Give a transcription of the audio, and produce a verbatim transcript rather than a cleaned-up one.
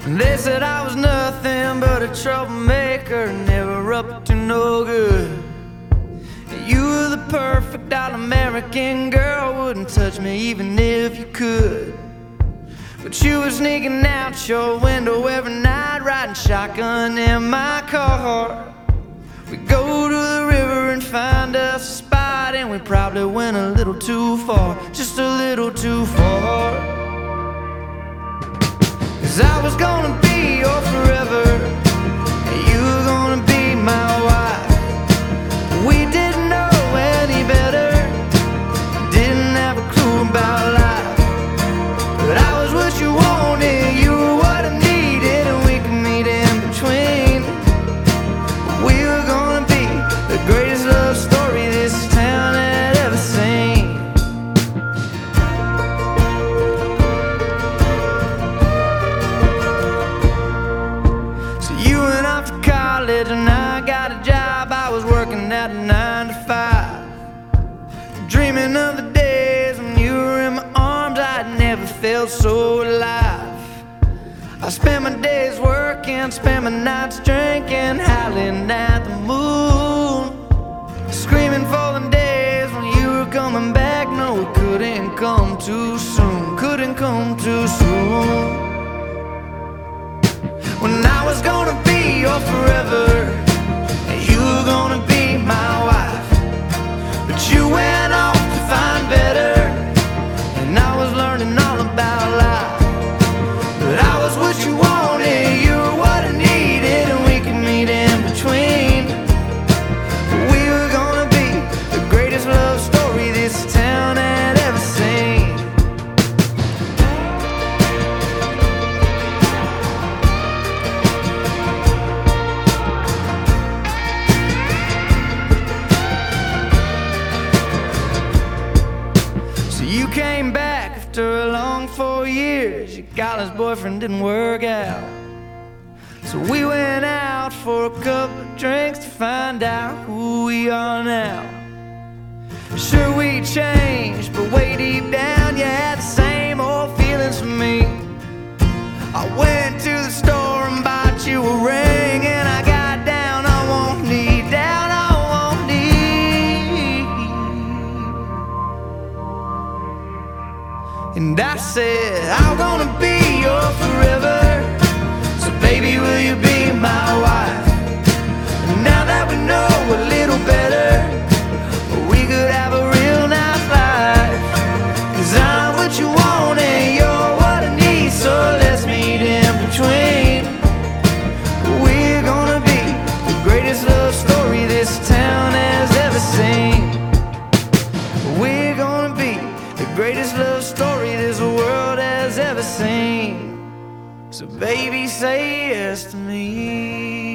They said I was nothing but a troublemaker, never up to no good. You were the perfect all-American girl, wouldn't touch me even if you could. But you were sneaking out your window every night, riding shotgun in my car. We go to the river and find us a spot, and we probably went a little too far, just a little too far. 'Cause I was gonna be your forever, and you were gonna be my wife. We didn't know any better, didn't have a clue about life. But I was what you wanted, you were what I needed, and we could meet in between. We were gonna be the greatest love story this town had ever seen. So you went off to college and I got a job. I was working at a nine to five, dreaming of the days when you were in my arms. I'd never felt so alive. I spent my days working, spent my nights drinking, howling at the moon, screaming for the days when you were coming back. No, it couldn't come too soon, couldn't come too soon. When I was gonna be your forever, and you were gonna be my wife. But you went off to find better, and I was learning all about life. But I was what you wanted, you were what I needed, and we could meet in between. We were gonna be the greatest love story this town had ever seen. So you came back after a long four years. Your college boyfriend didn't work out, so we went out for a couple of drinks to find out who we are now. Sure, we changed, but way deep down you had the same old feelings for me. I went to the store and bought you a ring, and I got down on one knee, down on one knee, and I said, I'm gonna be your forever, so baby, will you be my wife? And now that we know a little better, we could have a real nice life. 'Cause I'm what you want and you're what I need, so let's meet in between. We're gonna be the greatest love story this town has ever seen. We're gonna be the greatest love story this world has ever seen. So baby, say yes to me.